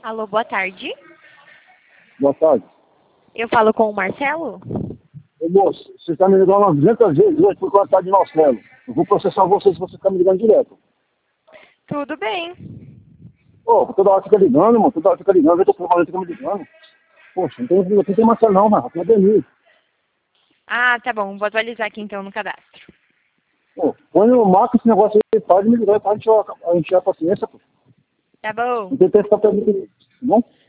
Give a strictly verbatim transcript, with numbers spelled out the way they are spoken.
Alô, boa tarde. Boa tarde. Eu falo com o Marcelo? Ô, moço, você está me ligando umas duzentas vezes hoje por causa de Marcelo. Eu vou processar você se você está me ligando direto. Tudo bem. Pô, toda hora fica ligando, mano. Toda hora fica ligando. Eu tô falando, fica me ligando. Poxa, não tem, não tem Marcelo não, mano. Tem a Denise. Ah, tá bom. Vou atualizar aqui então no cadastro. Pô, põe o marca esse negócio aí, pode me ligar, pode encher a, encher a paciência, pô. Tá bom. Não tem tempo pra perder, tá bom?